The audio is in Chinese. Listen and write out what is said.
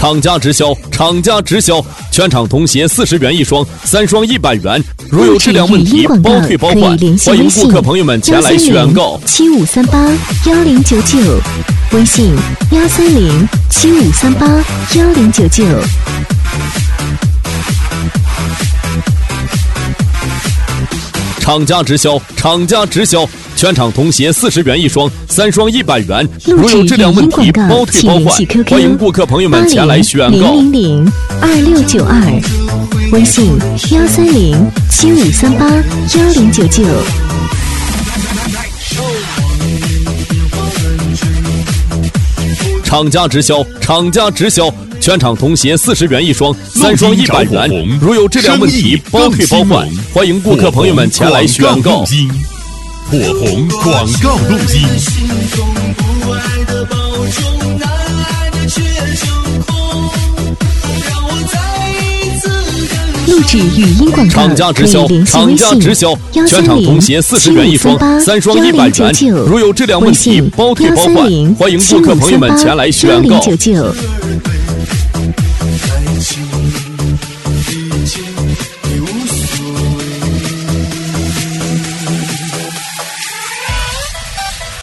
厂家直销，厂家直销，全场童鞋40元一双，3双100元。如有质量问题，包退包换。欢迎顾客朋友们前来选购。 75381099，微信13075381099。 厂家直销，厂家直销，全场童鞋40元一双，3双100元。如有质量问题，包退包换。欢迎顾客朋友们前来选购。 0002692，微信13075381099。 厂家直销，厂家直销，全场童鞋40元一双，3双100元。如有质量问题，包退包换。欢迎顾客朋友们前来选购。 火红广告录音。 录制语音广告， 厂家直销，厂家直销，全场童鞋40元一双，3双100元。如有质量问题，包退包换。欢迎顾客朋友们前来选购。